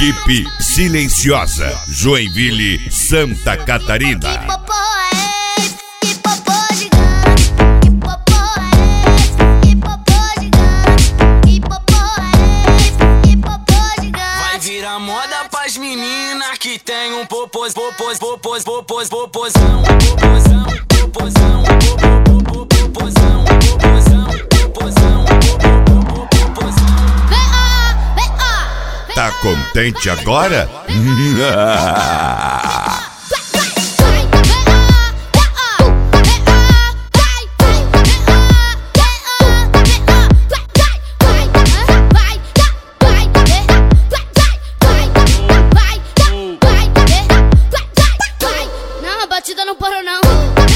Equipe Silenciosa, Joinville, Santa Catarina. Vai virar moda pras meninas que tem um popozão. Tá contente agora? Não, a batida não parou não.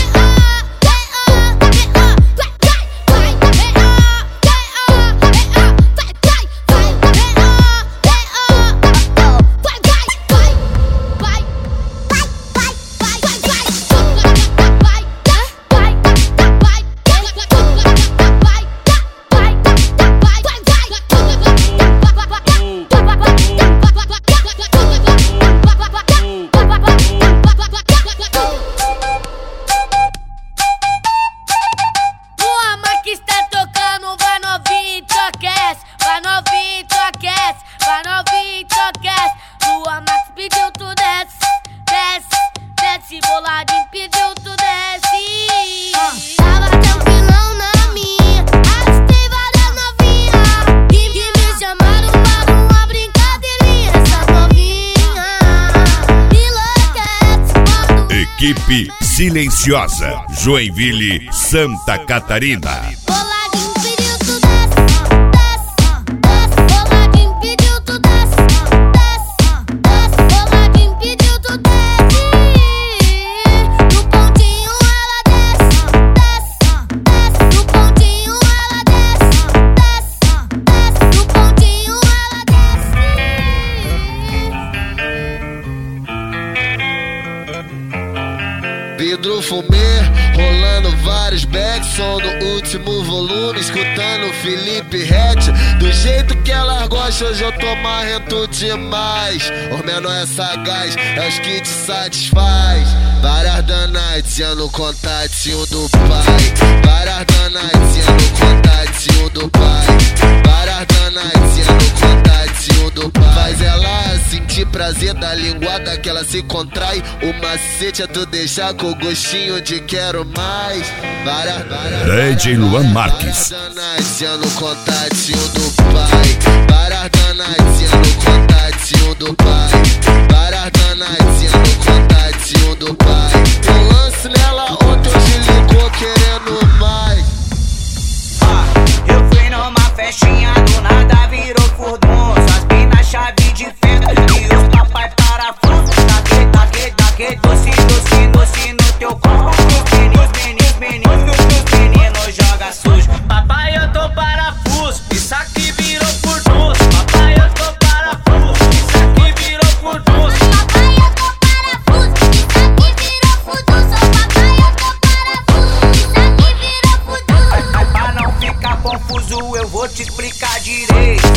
Vai novinho, enlouquece. Lua Max pediu, tu desce, desce, desce. Boladinho pediu, tu desce. Tava tranquilão na minha, arrastei várias novinhas que me chamaram para uma brincadeirinha. Essa novinha enlouquece. Equipe Silenciosa, Joinville, Santa Catarina. Vidro fumê, rolando vários backs, som no último volume, escutando Felipe Ret. Do jeito que ela gosta, hoje eu tô marrento demais. O menor é sagaz, é os que te satisfaz. Várias danadinhas no contatinho do pai. Várias danadinhas no contatinho do pai. Várias danadinhas no contatinho do pai. Faz ela sentir prazer da linguada que ela se contrai. O macete é tu deixar com gostinho de quero mais. DJ Luan Marques. Várias danadinhas no contatinho do pai. Várias danadinhas no contatinho do pai. Várias danadinhas no contatinho do pai. Eu lance nela ontem, hoje ligou querendo mais. Eu fui numa festinha, do nada virou furdunço. As mina chave de fenda e os papai parafuso. Daquele doce no teu corpo. Os meninos joga sujo. Papai, eu tô parafuso, isso aqui virou furdunço. Papai, eu tô parafuso, isso aqui virou furdunço. Papai, eu tô parafuso, isso aqui virou furdunço. Papai, eu tô parafuso, isso aqui virou furdunço. Pra não ficar confuso, eu vou te explicar direito.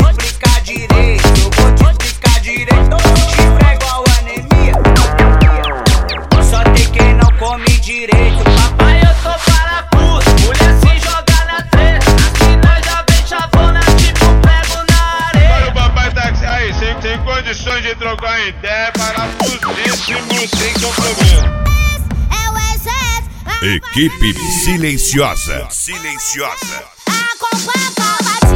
Chifre é igual anemia, só tem quem não come direito. Papai, eu tô parafuso, mulher se joga na treta. As minas já vem chavona, tipo prego na areia. Olha o papai táxi aí, sem condições de trocar ideia. Parafusíssimo, sem compromisso. Equipe Silenciosa. A